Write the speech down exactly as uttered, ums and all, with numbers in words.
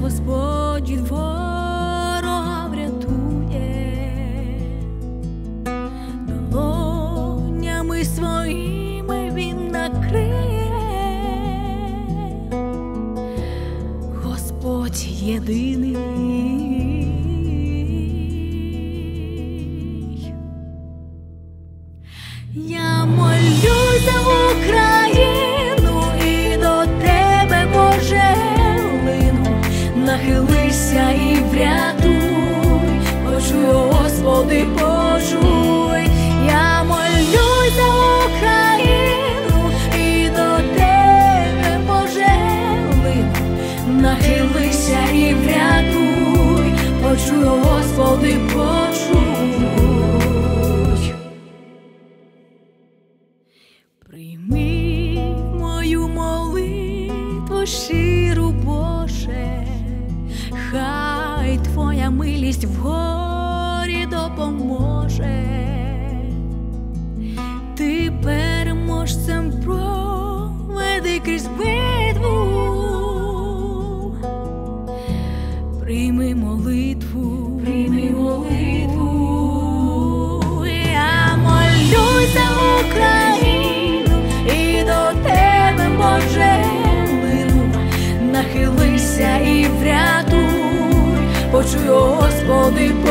Господь від ворога врятує, долонями своїми Він накриє. Господь єдиний. Я молюсь за Україну і до Тебе, Боже, лину. Нахилися і врятуй, почуй, Господи, почуй. Я молюсь за Україну і до Тебе, Боже, лину. Нахилися і врятуй, почуй, Господи, почуй. Прийми мою молитву щиру, Боже, хай Твоя милість в горі допоможе. Ти переможцем проведи крізь битву. Прийми молитву, прийми молитву. Я молюсь за Україну і до Тебе, Боже, лину. Нахилися і врятуй, почуй, Господи,